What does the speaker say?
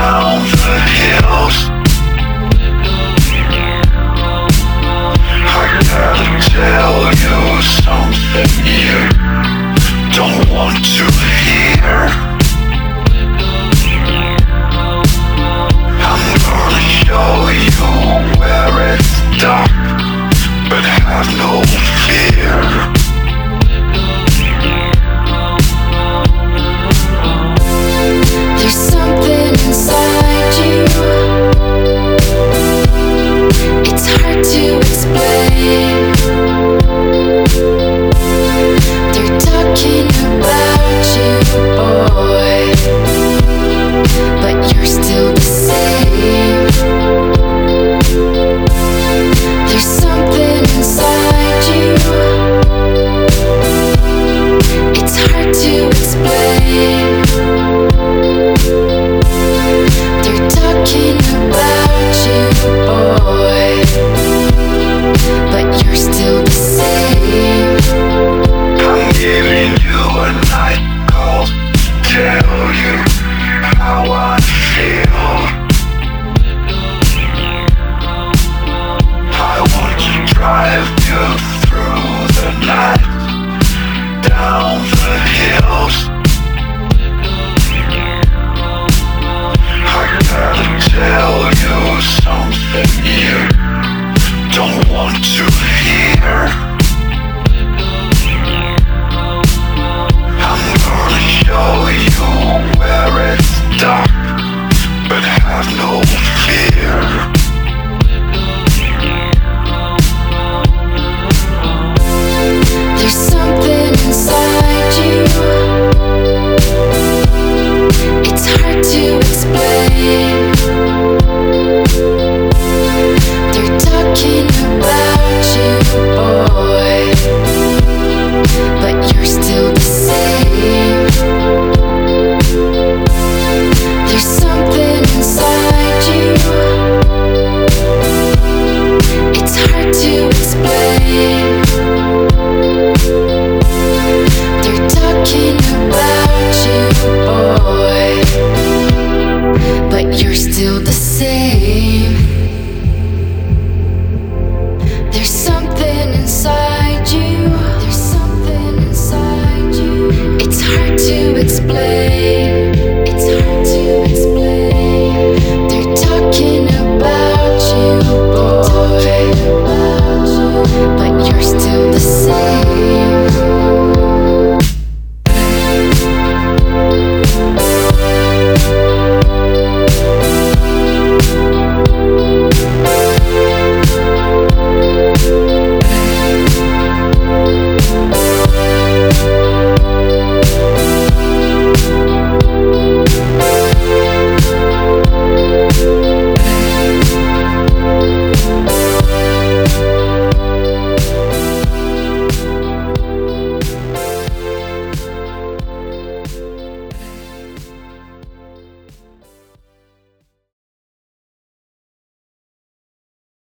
down the hills. I gotta tell you something you don't want to hear. I'm gonna show you where it's dark, but have no fear. There's something inside you. It's hard to explain. They're talking about you, boy, but you're still the same. There's something inside you. It's hard to explain. They're talking about you, boy, but you're still the same. I'm giving you a night call to tell you how I feel. I want to drive you through the night, down the hills.